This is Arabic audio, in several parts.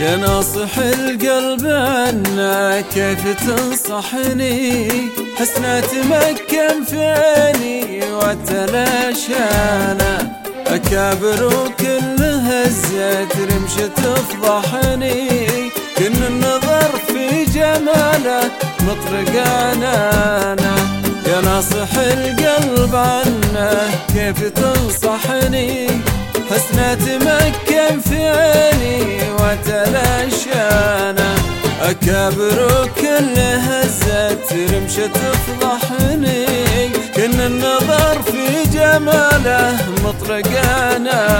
يا ناصح القلب عنا كيف تنصحني؟ حسنا تمكن فيني وتلاشانا، أكابر وكل هزة رمش تفضحني، كن النظر في جماله مطرقانا. يا ناصح القلب عنا كيف تنصحني؟ حسنا تمكن في عيني وتلاشانا، أكابر كل هزة رمشة تفضحني، كن النظر في جماله مطرقانا.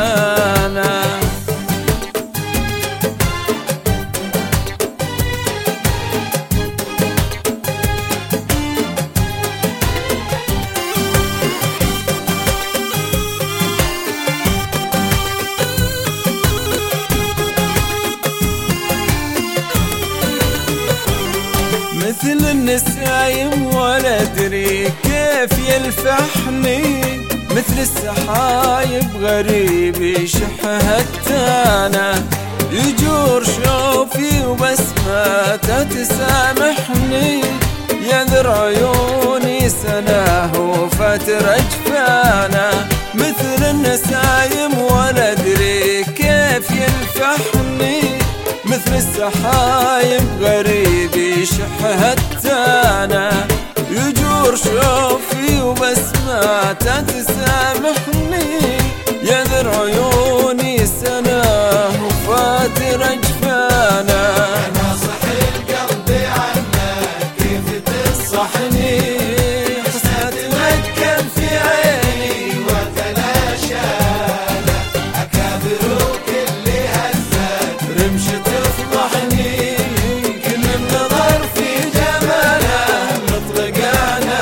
مثل النسايم ولا أدري كيف يلفحني، مثل السحايب غريب يشح هتانا، يجور شوفي وبسماته تسامحني، ينذر عيوني سناه وفاتر أجفانا. مثل النسايم ولا أدري كيف يلفحني، مثل السحايب غريب يشح هتانا، يجور شوفي وبسماته تسامحني، ينذر عيوني سناه وفاتر أجفانا. يا ناصح القلب عنا كيف تنصحني؟ حسنا تمكن في عيني وتلاشانا، أكابر كل هزة رمشة تفضحني، كل النظر في جماله مطرقانا.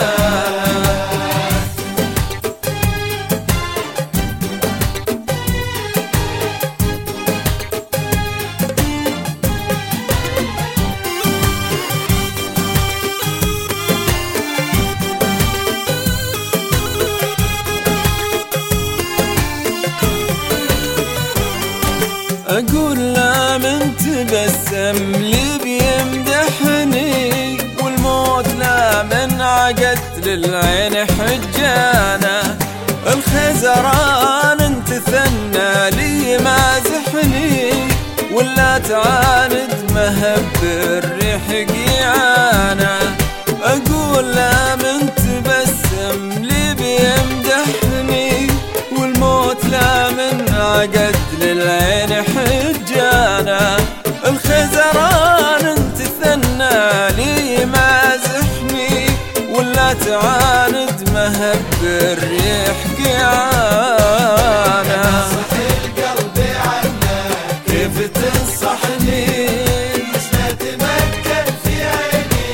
أقول لا من تبسم لي بيمدحني، والموت لا من عقد للعين حجانا، الخزران انت ثنى لي مازحني، ولا تعاند مهب الريح قيعانا. أقول لا من تبسم لي بيمدحني، والموت لا من عقد للعين حجانا، الخزران انت ثنى لي مازحني، ولا تعاند مهب الريح قيعانا. يا ناصح القلب عنا كيف تنصحني؟ حسنا تمكن في عيني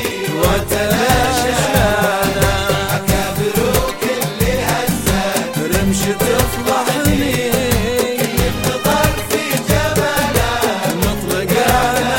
وتلاشانا، أكابر كل هزة رمشة تفضحني، كل النظر في جماله مطرقانا.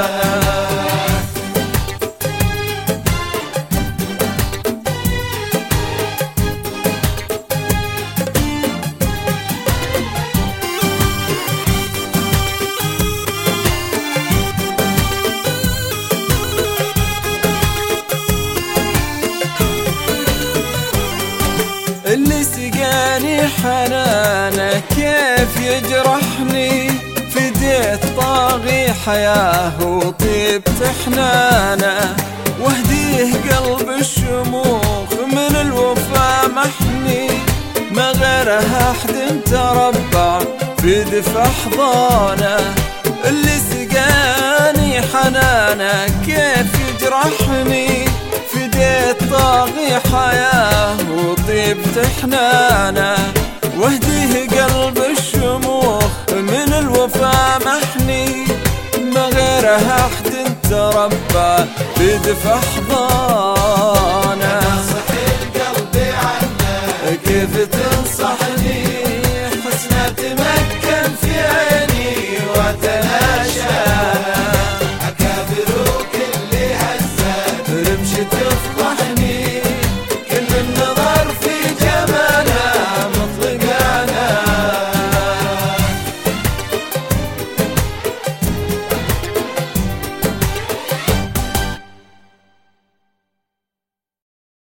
اللي سقاني حنانه كيف يجرحني، فديت طاغي حياه وطيبت حنانه، واهديه قلب الشموخ من الوفا محني، ما غيرها احد تربع في دفع حضانه. اللي سقاني حنانه كيف يجرحني، فديت طاغي حياه وطيبت حنانه، واهديه قلب الشموخ من الوفا محني، ما غيرها احد تربى بدفع حضانه. ناصح القلب عنا كيف